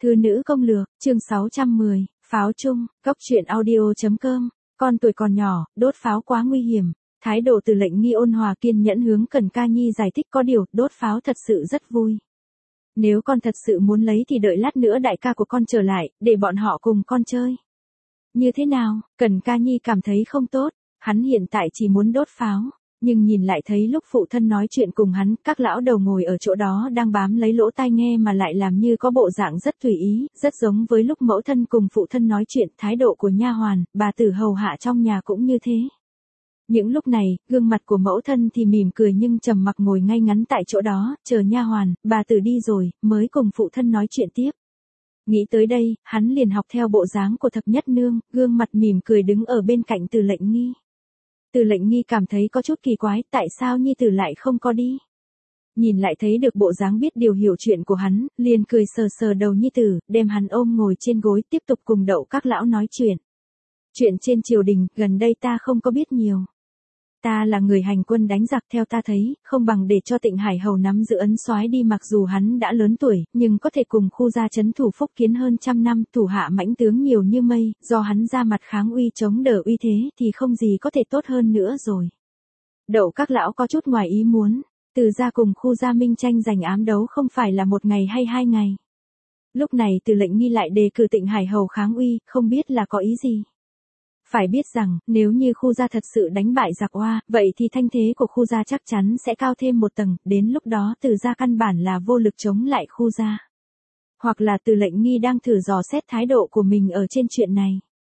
Thư nữ công lược, chương 610, pháo chung, góc truyện audio.com, con tuổi còn nhỏ, đốt pháo quá nguy hiểm. Thái độ Từ Lệnh Nghi ôn hòa kiên nhẫn hướng Cần Ca Nhi giải thích có điều, đốt pháo thật sự rất vui. Nếu con thật sự muốn lấy thì đợi lát nữa đại ca của con trở lại, để bọn họ cùng con chơi. Như thế nào? Cần Ca Nhi cảm thấy không tốt, hắn hiện tại chỉ muốn đốt pháo. Nhưng nhìn lại thấy lúc phụ thân nói chuyện cùng hắn, các lão đầu ngồi ở chỗ đó đang bám lấy lỗ tai nghe mà lại làm như có bộ dạng rất tùy ý, rất giống với lúc mẫu thân cùng phụ thân nói chuyện, thái độ của nha hoàn, bà tử hầu hạ trong nhà cũng như thế. Những lúc này, gương mặt của mẫu thân thì mỉm cười nhưng trầm mặc ngồi ngay ngắn tại chỗ đó, chờ nha hoàn, bà tử đi rồi, mới cùng phụ thân nói chuyện tiếp. Nghĩ tới đây, hắn liền học theo bộ dáng của thập nhất nương, gương mặt mỉm cười đứng ở bên cạnh Từ Lệnh Nghi. Từ Lệnh Nghi cảm thấy có chút kỳ quái, tại sao Nhi Tử lại không có đi. Nhìn lại thấy được bộ dáng biết điều hiểu chuyện của hắn, liền cười sờ sờ đầu Nhi Tử, đem hắn ôm ngồi trên gối tiếp tục cùng Đậu các lão nói chuyện. Chuyện trên triều đình, gần đây ta không có biết nhiều. Ta là người hành quân đánh giặc, theo ta thấy, không bằng để cho Tịnh Hải Hầu nắm giữ ấn soái đi, mặc dù hắn đã lớn tuổi, nhưng có thể cùng khu gia trấn thủ Phúc Kiến hơn trăm năm, thủ hạ mãnh tướng nhiều như mây, do hắn ra mặt kháng uy chống đỡ uy thế thì không gì có thể tốt hơn nữa rồi. Đậu các lão có chút ngoài ý muốn, Từ gia cùng khu gia minh tranh giành ám đấu không phải là một ngày hay 2 ngày. Lúc này Từ Lệnh Nghi lại đề cử Tịnh Hải Hầu kháng uy, không biết là có ý gì. Phải biết rằng, nếu như khu gia thật sự đánh bại giặc Oa, vậy thì thanh thế của khu gia chắc chắn sẽ cao thêm một tầng, đến lúc đó Từ gia căn bản là vô lực chống lại khu gia. Hoặc là Từ Lệnh Nghi đang thử dò xét thái độ của mình ở trên chuyện này.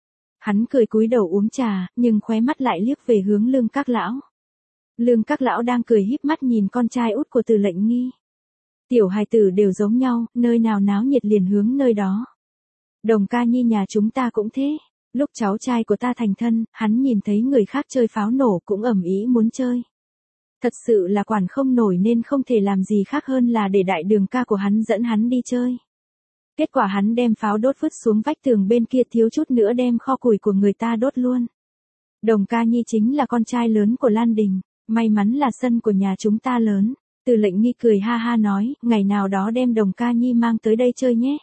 Hắn cười cúi đầu uống trà, nhưng khóe mắt lại liếc về hướng Lương các lão. Lương các lão đang cười híp mắt nhìn con trai út của Từ Lệnh Nghi. Tiểu hài tử đều giống nhau, nơi nào náo nhiệt liền hướng nơi đó. Đồng Ca Nhi nhà chúng ta cũng thế. Lúc cháu trai của ta thành thân, hắn nhìn thấy người khác chơi pháo nổ cũng ầm ĩ muốn chơi. Thật sự là quản không nổi nên không thể làm gì khác hơn là để đại đường ca của hắn dẫn hắn đi chơi. Kết quả hắn đem pháo đốt vứt xuống vách tường bên kia, thiếu chút nữa đem kho củi của người ta đốt luôn. Đồng Ca Nhi chính là con trai lớn của Lan Đình, may mắn là sân của nhà chúng ta lớn. Từ Lệnh Nghi cười ha ha nói, ngày nào đó đem Đồng Ca Nhi mang tới đây chơi nhé.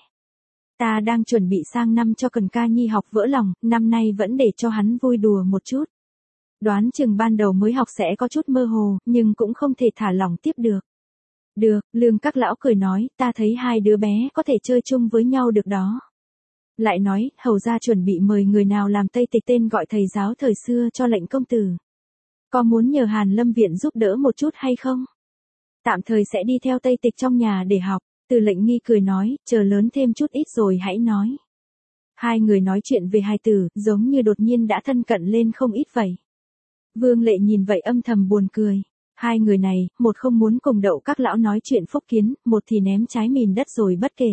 Ta đang chuẩn bị sang năm cho Cần Ca Nhi học vỡ lòng, năm nay vẫn để cho hắn vui đùa một chút. Đoán chừng ban đầu mới học sẽ có chút mơ hồ, nhưng cũng không thể thả lỏng tiếp được. Được, Lương các lão cười nói, ta thấy hai đứa bé có thể chơi chung với nhau được đó. Lại nói, hầu gia chuẩn bị mời người nào làm Tây Tịch tên gọi thầy giáo thời xưa cho Lệnh công tử. Có muốn nhờ Hàn Lâm Viện giúp đỡ một chút hay không? Tạm thời sẽ đi theo Tây Tịch trong nhà để học. Từ Lệnh Nghi cười nói, chờ lớn thêm chút ít rồi hãy nói. Hai người nói chuyện về hài tử, giống như đột nhiên đã thân cận lên không ít vậy. Vương Lệ nhìn vậy âm thầm buồn cười. Hai người này, một không muốn cùng Đậu các lão nói chuyện Phúc Kiến, một thì ném trái mìn đất rồi bất kể.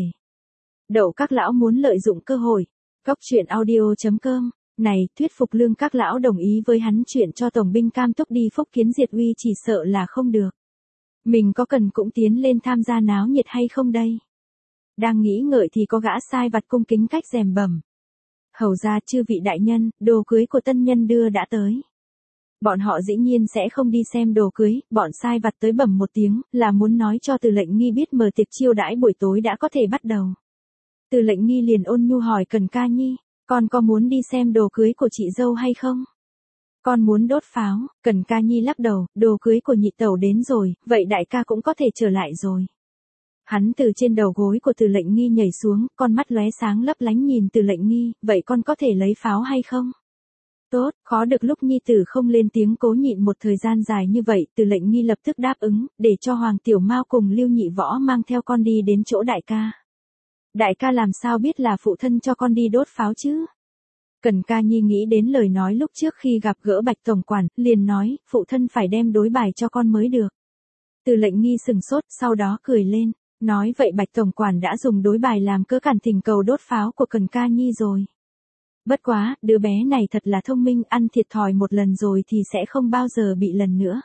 Đậu các lão muốn lợi dụng cơ hội. Góc truyện audio.com, này, thuyết phục Lương các lão đồng ý với hắn chuyện cho tổng binh Cam Túc đi Phúc Kiến diệt uy chỉ sợ là không được. Mình có cần cũng tiến lên tham gia náo nhiệt hay không đây? Đang nghĩ ngợi thì có gã sai vặt cung kính cách rèm bẩm. Hầu ra chư vị đại nhân, đồ cưới của tân nhân đưa đã tới. Bọn họ dĩ nhiên sẽ không đi xem đồ cưới, bọn sai vặt tới bẩm một tiếng, là muốn nói cho Từ Lệnh Nghi biết mở tiệc chiêu đãi buổi tối đã có thể bắt đầu. Từ Lệnh Nghi liền ôn nhu hỏi Cần Ca Nhi, con có muốn đi xem đồ cưới của chị dâu hay không? Con muốn đốt pháo. Cần Ca Nhi lắc đầu, đồ cưới của nhị tẩu đến rồi, vậy đại ca cũng có thể trở lại rồi. Hắn từ trên đầu gối của Từ Lệnh Nghi nhảy xuống, con mắt lóe sáng lấp lánh nhìn Từ Lệnh Nghi, vậy con có thể lấy pháo hay không? Tốt, khó được lúc nhi tử không lên tiếng cố nhịn một thời gian dài như vậy, Từ Lệnh Nghi lập tức đáp ứng, để cho Hoàng Tiểu Mao cùng Lưu Nhị Võ mang theo con đi đến chỗ đại ca. Đại ca làm sao biết là phụ thân cho con đi đốt pháo chứ? Cần Ca Nhi nghĩ đến lời nói lúc trước khi gặp gỡ Bạch tổng quản, liền nói, phụ thân phải đem đối bài cho con mới được. Từ Lệnh Nghi sừng sốt, sau đó cười lên, nói vậy Bạch tổng quản đã dùng đối bài làm cớ cản thỉnh cầu đốt pháo của Cần Ca Nhi rồi. Bất quá, đứa bé này thật là thông minh, ăn thiệt thòi một lần rồi thì sẽ không bao giờ bị lần nữa.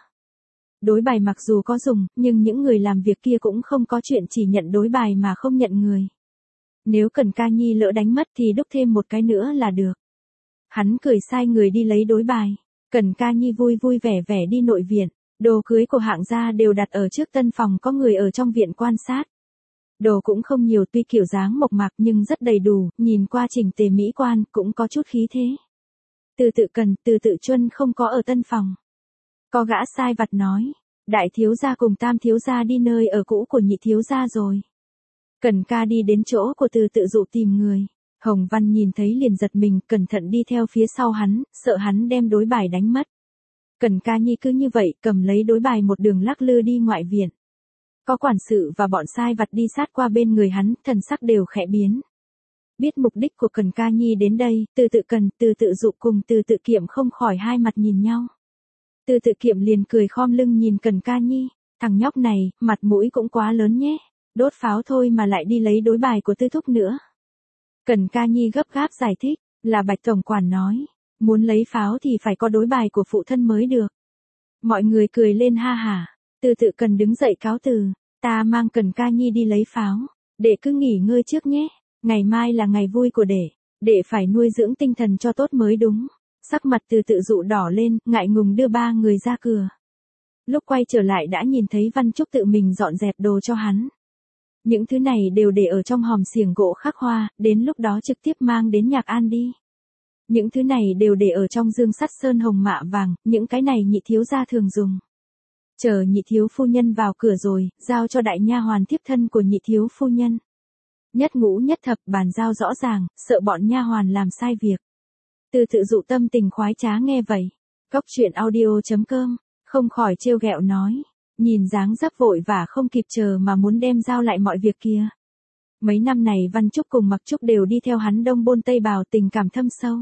Đối bài mặc dù có dùng, nhưng những người làm việc kia cũng không có chuyện chỉ nhận đối bài mà không nhận người. Nếu Cần Ca Nhi lỡ đánh mất thì đúc thêm một cái nữa là được. Hắn cười sai người đi lấy đối bài. Cần Ca Nhi vui vui vẻ vẻ đi nội viện. Đồ cưới của hạng gia đều đặt ở trước tân phòng, có người ở trong viện quan sát. Đồ cũng không nhiều, tuy kiểu dáng mộc mạc nhưng rất đầy đủ, nhìn qua chỉnh tề mỹ quan, cũng có chút khí thế. Từ Tự Cần, Từ Tự Chuân không có ở tân phòng. Có gã sai vặt nói, đại thiếu gia cùng tam thiếu gia đi nơi ở cũ của nhị thiếu gia rồi. Cần ca đi đến chỗ của Từ Tự Dụ tìm người. Hồng Văn nhìn thấy liền giật mình, cẩn thận đi theo phía sau hắn, sợ hắn đem đối bài đánh mất. Cần ca nhi cứ như vậy, cầm lấy đối bài một đường lắc lư đi ngoại viện. Có quản sự và bọn sai vặt đi sát qua bên người hắn, thần sắc đều khẽ biến. Biết mục đích của Cần ca nhi đến đây, Từ Tự Cần, Từ Tự Dụ cùng Từ Tự Kiệm không khỏi hai mặt nhìn nhau. Từ Tự Kiệm liền cười khom lưng nhìn Cần ca nhi, thằng nhóc này, mặt mũi cũng quá lớn nhé, đốt pháo thôi mà lại đi lấy đối bài của Tư thúc nữa. Cần ca nhi gấp gáp giải thích, là Bạch tổng quản nói, muốn lấy pháo thì phải có đối bài của phụ thân mới được. Mọi người cười lên ha hả, Từ Tự Cần đứng dậy cáo từ, ta mang Cần ca nhi đi lấy pháo, đệ cứ nghỉ ngơi trước nhé, ngày mai là ngày vui của đệ phải nuôi dưỡng tinh thần cho tốt mới đúng. Sắc mặt Từ Tự Dụ đỏ lên, ngại ngùng đưa ba người ra cửa. Lúc quay trở lại đã nhìn thấy Văn Trúc tự mình dọn dẹp đồ cho hắn. Những thứ này đều để ở trong hòm xiềng gỗ khắc hoa, đến lúc đó trực tiếp mang đến Nhạc An đi. Những thứ này đều để ở trong dương sắt sơn hồng mạ vàng, những cái này nhị thiếu gia thường dùng. Chờ nhị thiếu phu nhân vào cửa rồi, giao cho đại nha hoàn tiếp thân của nhị thiếu phu nhân. Nhất ngũ nhất thập bàn giao rõ ràng, sợ bọn nha hoàn làm sai việc. Từ Tự Dụ tâm tình khoái trá nghe vậy. Cóc truyện audio.com, không khỏi trêu ghẹo nói. Nhìn dáng dấp vội và không kịp chờ mà muốn đem giao lại mọi việc kia. Mấy năm này Văn Trúc cùng Mặc Trúc đều đi theo hắn đông bôn tây bào, tình cảm thâm sâu.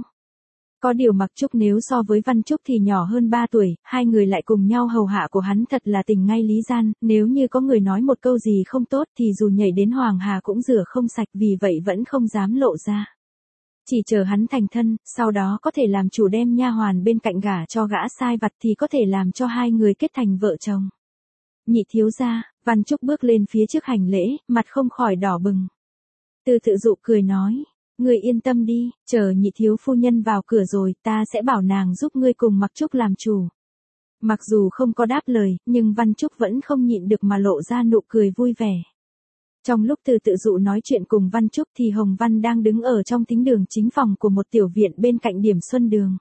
Có điều Mặc Trúc nếu so với Văn Trúc thì nhỏ hơn 3 tuổi, hai người lại cùng nhau hầu hạ của hắn thật là tình ngay lý gian, nếu như có người nói một câu gì không tốt thì dù nhảy đến Hoàng Hà cũng rửa không sạch, vì vậy vẫn không dám lộ ra. Chỉ chờ hắn thành thân, sau đó có thể làm chủ đem nha hoàn bên cạnh gả cho gã sai vặt thì có thể làm cho hai người kết thành vợ chồng. Nhị thiếu gia, Văn Trúc bước lên phía trước hành lễ, mặt không khỏi đỏ bừng. Từ Tự Dụ cười nói, ngươi yên tâm đi, chờ nhị thiếu phu nhân vào cửa rồi, ta sẽ bảo nàng giúp ngươi cùng Mặc Trúc làm chủ. Mặc dù không có đáp lời, nhưng Văn Trúc vẫn không nhịn được mà lộ ra nụ cười vui vẻ. Trong lúc Từ Tự Dụ nói chuyện cùng Văn Trúc thì Hồng Văn đang đứng ở trong thính đường chính phòng của một tiểu viện bên cạnh Điểm Xuân Đường.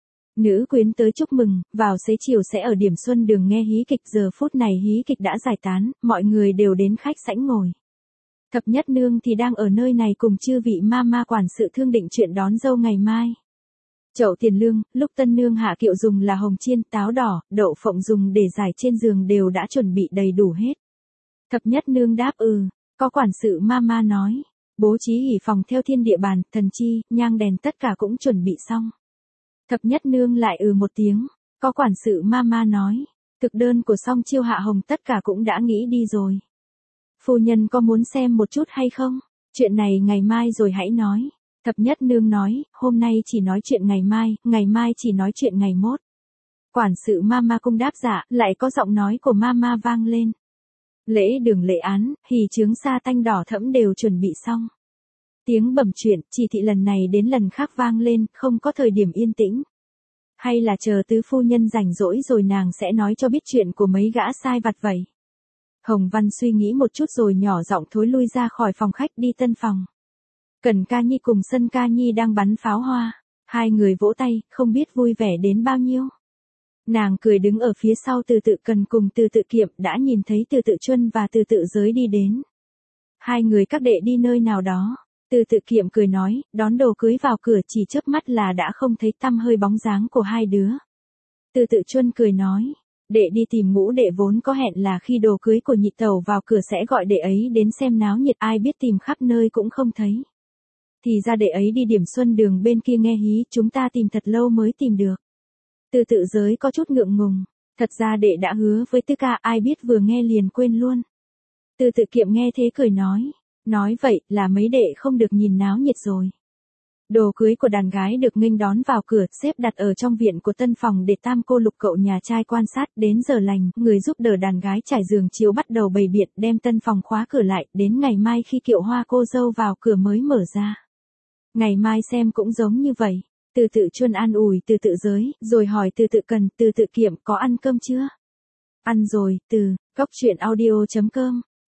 Nữ quyến tới chúc mừng, vào xế chiều sẽ ở Điểm Xuân Đường nghe hí kịch, giờ phút này hí kịch đã giải tán, mọi người đều đến khách sảnh ngồi. Thập Nhất Nương thì đang ở nơi này cùng chư vị ma ma quản sự thương định chuyện đón dâu ngày mai. Chậu tiền lương, lúc tân nương hạ kiệu dùng là hồng chiên, táo đỏ, đậu phộng dùng để giải trên giường đều đã chuẩn bị đầy đủ hết. Thập Nhất Nương đáp có quản sự ma ma nói, bố trí hỉ phòng theo thiên địa bàn, thần chi, nhang đèn tất cả cũng chuẩn bị xong. Thập Nhất Nương lại một tiếng, có quản sự ma ma nói, thực đơn của Song Chiêu Hạ Hồng tất cả cũng đã nghĩ đi rồi. Phu nhân có muốn xem một chút hay không? Chuyện này ngày mai rồi hãy nói. Thập Nhất Nương nói, hôm nay chỉ nói chuyện ngày mai chỉ nói chuyện ngày mốt. Quản sự ma ma cung đáp dạ, lại có giọng nói của ma ma vang lên. Lễ đường lễ án, hỉ chướng sa tanh đỏ thẫm đều chuẩn bị xong. Tiếng bẩm chuyện, chỉ thị lần này đến lần khác vang lên, không có thời điểm yên tĩnh. Hay là chờ tứ phu nhân rảnh rỗi rồi nàng sẽ nói cho biết chuyện của mấy gã sai vặt vậy. Hồng Văn suy nghĩ một chút rồi nhỏ giọng thối lui ra khỏi phòng khách đi tân phòng. Cần ca nhi cùng Sân ca nhi đang bắn pháo hoa. Hai người vỗ tay, không biết vui vẻ đến bao nhiêu. Nàng cười đứng ở phía sau Từ Tự Cần cùng Từ Tự Kiệm, đã nhìn thấy Từ Tự Chuân và Từ Tự Giới đi đến. Hai người các đệ đi nơi nào đó. Từ Tự Kiệm cười nói, đón đồ cưới vào cửa, chỉ chớp mắt là đã không thấy tăm hơi bóng dáng của hai đứa. Từ Tự Chuân cười nói, đệ đi tìm Ngũ đệ vốn có hẹn là khi đồ cưới của nhị tẩu vào cửa sẽ gọi đệ ấy đến xem náo nhiệt, ai biết tìm khắp nơi cũng không thấy. Thì ra đệ ấy đi Điểm Xuân Đường bên kia nghe hí, chúng ta tìm thật lâu mới tìm được. Từ Tự Giới có chút ngượng ngùng, thật ra đệ đã hứa với Tư ca, ai biết vừa nghe liền quên luôn. Từ Tự Kiệm nghe thế cười nói vậy là mấy đệ không được nhìn náo nhiệt rồi. Đồ cưới của đàn gái được nghênh đón vào cửa, xếp đặt ở trong viện của tân phòng để tam cô lục cậu nhà trai quan sát, đến giờ lành, người giúp đỡ đàn gái trải giường chiếu bắt đầu bày biện, đem tân phòng khóa cửa lại, đến ngày mai khi kiệu hoa cô dâu vào cửa mới mở ra. Ngày mai xem cũng giống như vậy. Từ Tự Chuân an ủi Từ Tự Giới, rồi hỏi Từ Tự Cần, Từ Tự Kiệm có ăn cơm chưa? Ăn rồi, cóc truyện audio.com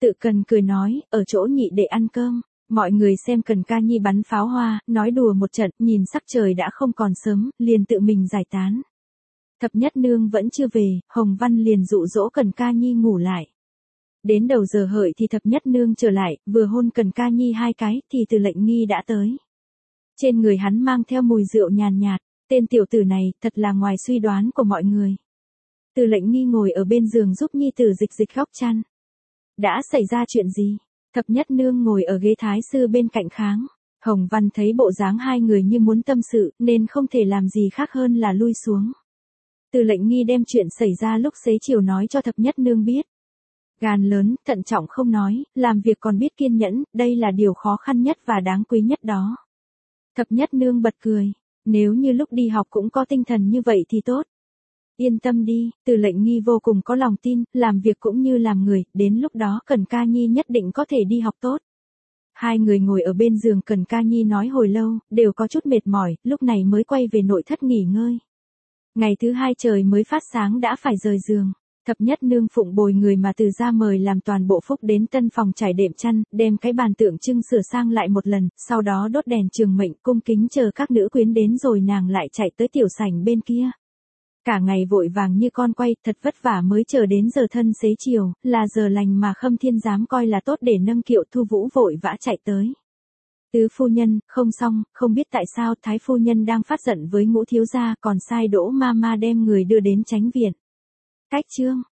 Tự Cần cười nói, ở chỗ nhị đệ ăn cơm. Mọi người xem Cần Ca Nhi bắn pháo hoa, nói đùa một trận, nhìn sắc trời đã không còn sớm, liền tự mình giải tán. Thập Nhất Nương vẫn chưa về, Hồng Văn liền dụ dỗ Cần Ca Nhi ngủ lại. Đến đầu giờ hợi thì Thập Nhất Nương trở lại, vừa hôn Cần Ca Nhi 2 cái, thì Từ Lệnh Nghi đã tới. Trên người hắn mang theo mùi rượu nhàn nhạt, tên tiểu tử này, thật là ngoài suy đoán của mọi người. Từ Lệnh Nghi ngồi ở bên giường giúp nhi tử dịch dịch góc chăn. Đã xảy ra chuyện gì? Thập Nhất Nương ngồi ở ghế thái sư bên cạnh kháng. Hồng Văn thấy bộ dáng hai người như muốn tâm sự, nên không thể làm gì khác hơn là lui xuống. Từ Lệnh Nghi đem chuyện xảy ra lúc xế chiều nói cho Thập Nhất Nương biết. Gan lớn, thận trọng không nói, làm việc còn biết kiên nhẫn, đây là điều khó khăn nhất và đáng quý nhất đó. Thập Nhất Nương bật cười. Nếu như lúc đi học cũng có tinh thần như vậy thì tốt. Yên tâm đi, Từ Lệnh Nghi vô cùng có lòng tin, làm việc cũng như làm người, đến lúc đó Cần Ca Nhi nhất định có thể đi học tốt. Hai người ngồi ở bên giường, Cần Ca Nhi nói hồi lâu, đều có chút mệt mỏi, lúc này mới quay về nội thất nghỉ ngơi. Ngày thứ 2 trời mới phát sáng đã phải rời giường. Thập Nhất Nương phụng bồi người mà Từ gia mời làm toàn bộ phúc đến tân phòng trải đệm chăn, đem cái bàn tượng trưng sửa sang lại một lần, sau đó đốt đèn trường mệnh cung kính chờ các nữ quyến đến rồi nàng lại chạy tới tiểu sảnh bên kia. Cả ngày vội vàng như con quay, thật vất vả mới chờ đến giờ thân xế chiều, là giờ lành mà Khâm Thiên Giám coi là tốt để nâng kiệu. Thu Vũ vội vã chạy tới. Tứ phu nhân, không xong, không biết tại sao Thái phu nhân đang phát giận với Ngũ thiếu gia, còn sai Đỗ ma ma đem người đưa đến Chánh viện. Cách chương